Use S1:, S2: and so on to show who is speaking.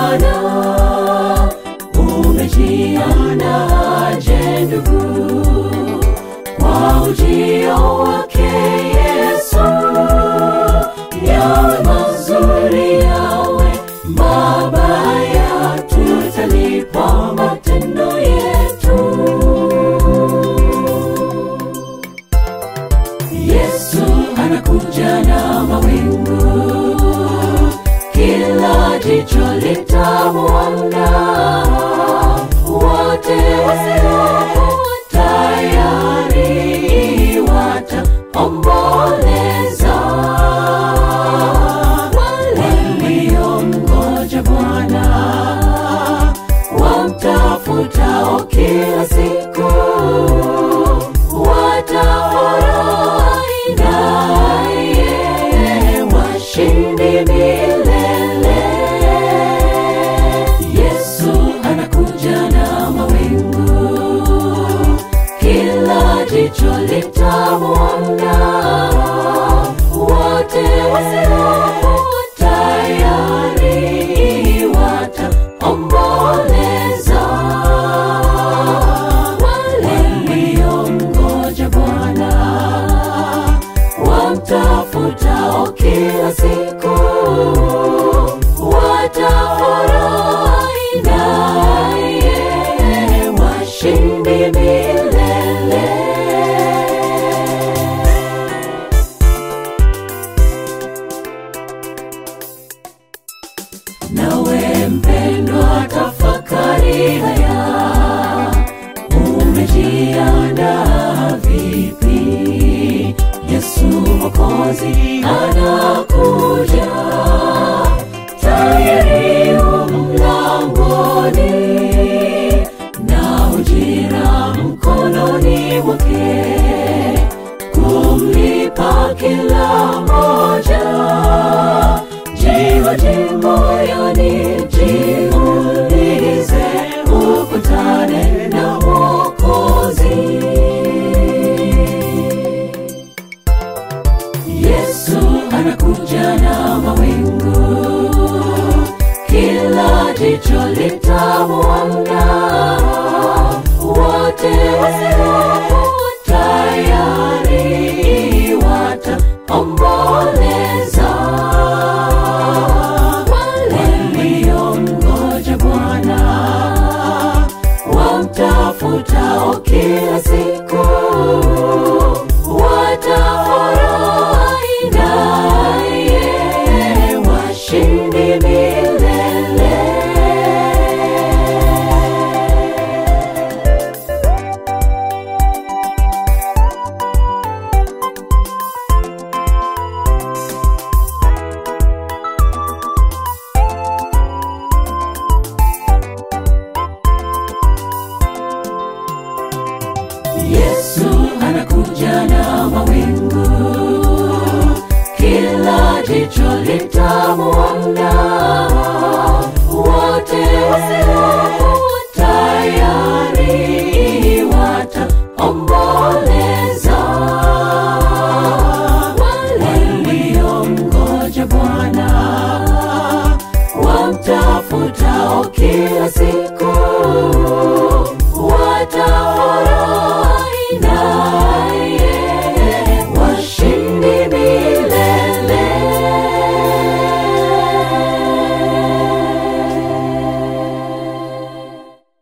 S1: Bwana, umejiandaje ndugu kwa ujio wake Yesu? Yawe mazuri yawe mabaya, tutalipwa matendo yetu. Yesu anakuja na mawingu, kila jicho litamwona. Wote wasiokuwa tayari wataomboleza. Waliomngoja Bwana wamtafutao kila siku watafurahi naye, washindi milele. Yesu anakuja na mawingu, kila jicho litamwona. Wote wasiokuwa tayari wataomboleza. Waliomngoja Bwana wamtafutao kila siku watafurahi naye, washindi milele. Nawe mpendwa, tafakari haya, umejiandaa vipi? Yesu Mwokozi anakuja, tayari mlangoni, na ujira mkononi mwake, kumlipa kila moja. Jihoji moyoni, jiulize, ukutane na Mwokozi. Yesu anakuja na mawingu, kila jicho litamwona. Wote wasiokuwa tayari wataomboleza. Waliomngoja Bwana wamtafutao kila siku watafurahi naye, washindi milele. Yesu anakuja na mawingu, kila jicho litamwona.